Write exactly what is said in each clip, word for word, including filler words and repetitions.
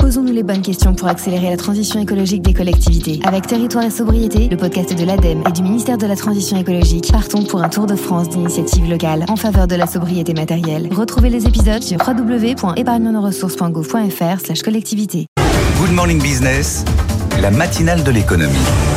Posons-nous les bonnes questions pour accélérer la transition écologique des collectivités. Avec Territoire et Sobriété, le podcast de l'ADEME et du ministère de la Transition écologique, partons pour un tour de France d'initiatives locales en faveur de la sobriété matérielle. Retrouvez les épisodes sur w w w point épargne nos ressources point gouv point f r slash collectivité. Good Morning Business, la matinale de l'économie.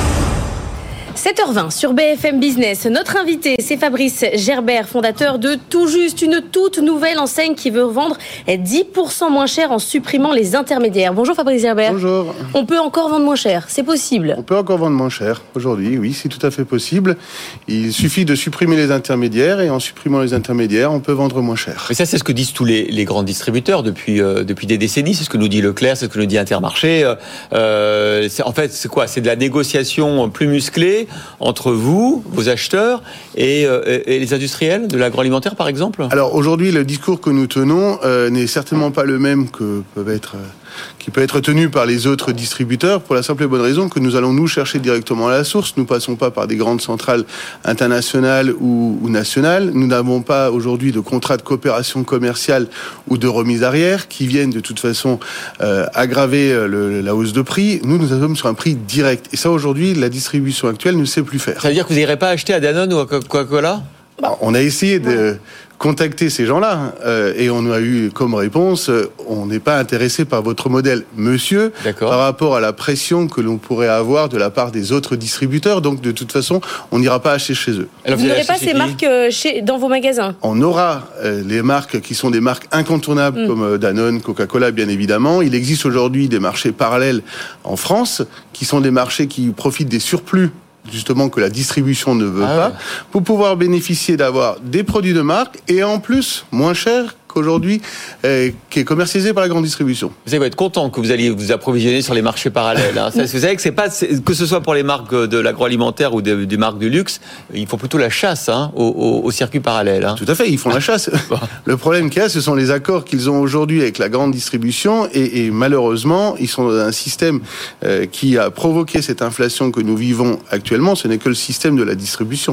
sept heures vingt sur B F M Business. Notre invité, c'est Fabrice Gerbert, fondateur de Tout Juste, une toute nouvelle enseigne qui veut vendre dix pour cent moins cher en supprimant les intermédiaires. Bonjour Fabrice Gerbert. Bonjour. On peut encore vendre moins cher, c'est possible? On peut encore vendre moins cher aujourd'hui, oui, c'est tout à fait possible. Il suffit de supprimer les intermédiaires et en supprimant les intermédiaires, on peut vendre moins cher. Mais ça, c'est ce que disent tous les, les grands distributeurs depuis, euh, depuis des décennies. C'est ce que nous dit Leclerc, c'est ce que nous dit Intermarché. Euh, c'est, en fait, c'est quoi? C'est de la négociation plus musclée entre vous, vos acheteurs, et, euh, et les industriels de l'agroalimentaire, par exemple? Alors aujourd'hui, le discours que nous tenons euh, n'est certainement pas le même que peut être, euh, qui peut être tenu par les autres distributeurs, pour la simple et bonne raison que nous allons nous chercher directement à la source. Nous passons pas par des grandes centrales internationales ou, ou nationales. Nous n'avons pas aujourd'hui de contrat de coopération commerciale ou de remise arrière qui viennent de toute façon euh, aggraver le, la hausse de prix. Nous, nous sommes sur un prix direct. Et ça, aujourd'hui, la distribution actuelle ne sait plus faire. Ça veut dire que vous n'irez pas acheter à Danone ou à Coca-Cola? On a essayé de contacter ces gens-là euh, et on a eu comme réponse euh, on n'est pas intéressé par votre modèle, monsieur. D'accord. Par rapport à la pression que l'on pourrait avoir de la part des autres distributeurs. Donc de toute façon, on n'ira pas acheter chez eux. Alors, vous, vous n'aurez pas ces marques euh, chez, dans vos magasins? On aura euh, les marques qui sont des marques incontournables, mmh. comme euh, Danone, Coca-Cola, bien évidemment. Il existe aujourd'hui des marchés parallèles en France qui sont des marchés qui profitent des surplus justement que la distribution ne veut ah pas, ouais. pour pouvoir bénéficier d'avoir des produits de marque et en plus moins cher qu'aujourd'hui, euh, qui est commercialisé par la grande distribution. Vous allez être content que vous alliez vous approvisionner sur les marchés parallèles. Hein. Ça, vous savez que c'est pas c'est, que ce soit pour les marques de l'agroalimentaire ou des, des marques de luxe, ils font plutôt la chasse hein, au, au, au circuit parallèle. Hein. Tout à fait, ils font la chasse. Le problème qu'il y a, ce sont les accords qu'ils ont aujourd'hui avec la grande distribution et, et malheureusement, ils sont dans un système euh, qui a provoqué cette inflation que nous vivons actuellement. Ce n'est que le système de la distribution.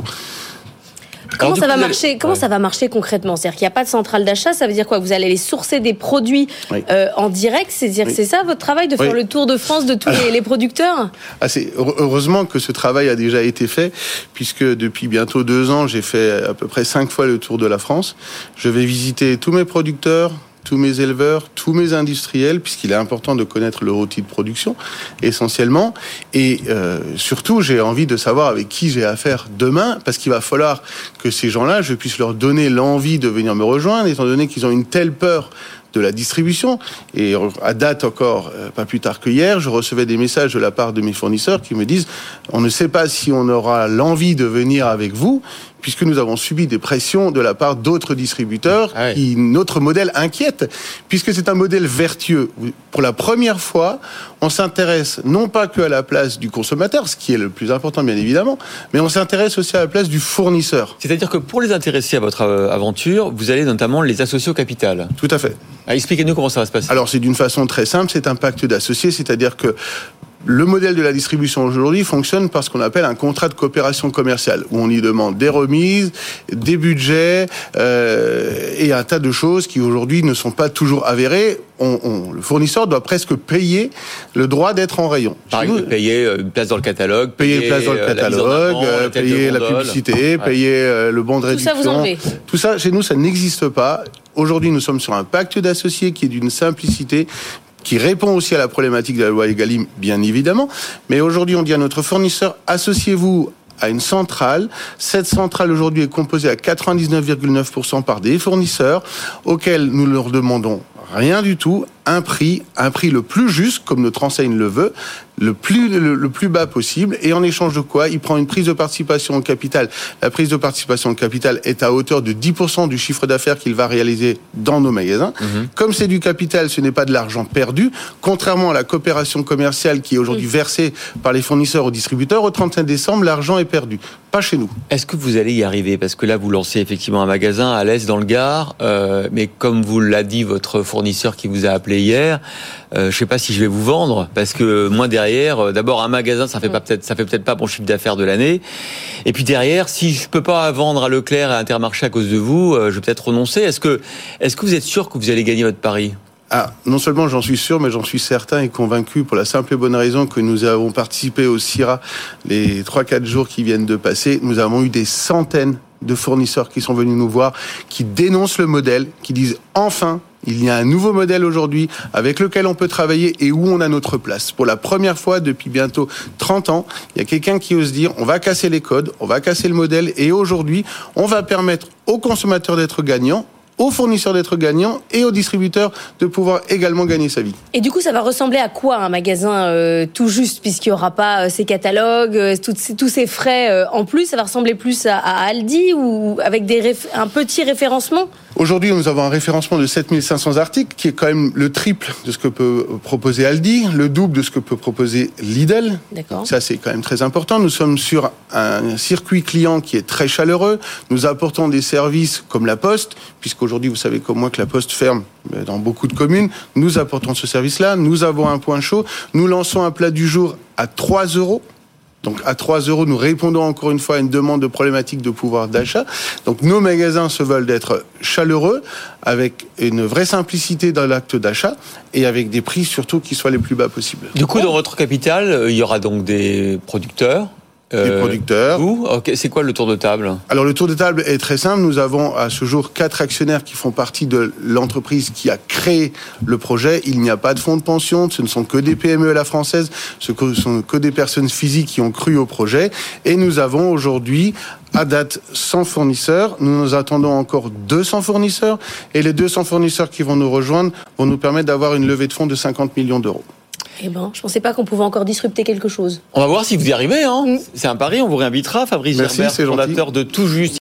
Comment Alors, ça va marcher allez... Comment ouais. ça va marcher concrètement? C'est-à-dire qu'il n'y a pas de centrale d'achat, ça veut dire quoi? Vous allez aller sourcer des produits oui. euh, en direct, c'est-à-dire oui. que c'est ça votre travail, de faire oui. le tour de France de tous Alors, les, les producteurs? ah, c'est, heureusement que ce travail a déjà été fait, puisque depuis bientôt deux ans, j'ai fait à peu près cinq fois le tour de la France. Je vais visiter tous mes producteurs, tous mes éleveurs, tous mes industriels, puisqu'il est important de connaître leur outil de production, essentiellement. Et euh, surtout, j'ai envie de savoir avec qui j'ai affaire demain, parce qu'il va falloir que ces gens-là, je puisse leur donner l'envie de venir me rejoindre, étant donné qu'ils ont une telle peur de la distribution. Et à date encore, pas plus tard que hier, je recevais des messages de la part de mes fournisseurs qui me disent « On ne sait pas si on aura l'envie de venir avec vous », puisque nous avons subi des pressions de la part d'autres distributeurs ah oui. qui notre modèle inquiète, puisque c'est un modèle vertueux. Pour la première fois, on s'intéresse non pas que à la place du consommateur, ce qui est le plus important bien évidemment, mais on s'intéresse aussi à la place du fournisseur. C'est-à-dire que pour les intéresser à votre aventure, vous allez notamment les associer au capital. Tout à fait. Ah, expliquez-nous comment ça va se passer. Alors c'est d'une façon très simple, c'est un pacte d'associés, c'est-à-dire que le modèle de la distribution aujourd'hui fonctionne par ce qu'on appelle un contrat de coopération commerciale, où on y demande des remises, des budgets euh, et un tas de choses qui aujourd'hui ne sont pas toujours avérées. On, on, le fournisseur doit presque payer le droit d'être en rayon. Par exemple, payer une place dans le catalogue, payer une place dans le catalogue, euh, payer la publicité, ouais. payer euh, le bon de réduction. Tout ça, vous enlevez. Tout ça, chez nous, ça n'existe pas. Aujourd'hui, nous sommes sur un pacte d'associés qui est d'une simplicité, qui répond aussi à la problématique de la loi Egalim, bien évidemment. Mais aujourd'hui, on dit à notre fournisseur, associez-vous à une centrale. Cette centrale, aujourd'hui, est composée à quatre-vingt-dix-neuf virgule neuf pour cent par des fournisseurs, auxquels nous leur demandons rien du tout, un prix, un prix le plus juste, comme notre enseigne le veut, le plus, le, le plus bas possible. Et en échange de quoi, il prend une prise de participation au capital. La prise de participation au capital est à hauteur de dix pour cent du chiffre d'affaires qu'il va réaliser dans nos magasins. Mmh. Comme c'est du capital, ce n'est pas de l'argent perdu. Contrairement à la coopération commerciale qui est aujourd'hui mmh. versée par les fournisseurs aux distributeurs, au trente-cinq décembre, l'argent est perdu. Pas chez nous. Est-ce que vous allez y arriver? Parce que là, vous lancez effectivement un magasin à l'Est dans le Gard, euh, mais comme vous l'a dit votre fournisseur qui vous a appelé hier, euh, je sais pas si je vais vous vendre, parce que moi derrière, euh, d'abord un magasin, ça fait pas peut-être, ça fait peut-être pas mon chiffre d'affaires de l'année. Et puis derrière, si je peux pas vendre à Leclerc et à Intermarché à cause de vous, euh, je vais peut-être renoncer. Est-ce que, est-ce que vous êtes sûr que vous allez gagner votre pari? Ah, non seulement j'en suis sûr, mais j'en suis certain et convaincu pour la simple et bonne raison que nous avons participé au C I R A les trois quatre jours qui viennent de passer. Nous avons eu des centaines de fournisseurs qui sont venus nous voir, qui dénoncent le modèle, qui disent enfin, il y a un nouveau modèle aujourd'hui avec lequel on peut travailler et où on a notre place. Pour la première fois depuis bientôt trente ans, il y a quelqu'un qui ose dire on va casser les codes, on va casser le modèle et aujourd'hui, on va permettre aux consommateurs d'être gagnants, aux fournisseurs d'être gagnants et aux distributeurs de pouvoir également gagner sa vie. Et du coup, ça va ressembler à quoi un magasin euh, tout juste, puisqu'il n'y aura pas euh, ces catalogues, euh, tout, tous ces frais euh, en plus? Ça va ressembler plus à, à Aldi ou avec des réf- un petit référencement? Aujourd'hui, nous avons un référencement de sept mille cinq cents articles, qui est quand même le triple de ce que peut proposer Aldi, le double de ce que peut proposer Lidl. D'accord. Ça, c'est quand même très important. Nous sommes sur un circuit client qui est très chaleureux. Nous apportons des services comme la Poste, puisqu'aujourd'hui, vous savez comme moi que la Poste ferme dans beaucoup de communes. Nous apportons ce service-là. Nous avons un point chaud. Nous lançons un plat du jour à trois euros. Donc à trois euros, nous répondons encore une fois à une demande de problématique de pouvoir d'achat. Donc nos magasins se veulent d'être chaleureux, avec une vraie simplicité dans l'acte d'achat et avec des prix surtout qui soient les plus bas possibles. Du coup, dans votre capitale, il y aura donc des producteurs. Des euh, producteurs. Vous, okay. C'est quoi le tour de table? Alors le tour de table est très simple. Nous avons à ce jour quatre actionnaires qui font partie de l'entreprise qui a créé le projet. Il n'y a pas de fonds de pension, ce ne sont que des P M E à la française, ce ne sont que des personnes physiques qui ont cru au projet. Et nous avons aujourd'hui, à date, cent fournisseurs. Nous nous attendons encore deux cents fournisseurs. Et les deux cents fournisseurs qui vont nous rejoindre vont nous permettre d'avoir une levée de fonds de cinquante millions d'euros. Eh ben, je pensais pas qu'on pouvait encore disrupter quelque chose. On va voir si vous y arrivez, hein. Mm. C'est un pari, on vous réinvitera. Fabrice Merci, Gerbert, fondateur de Tout Juste.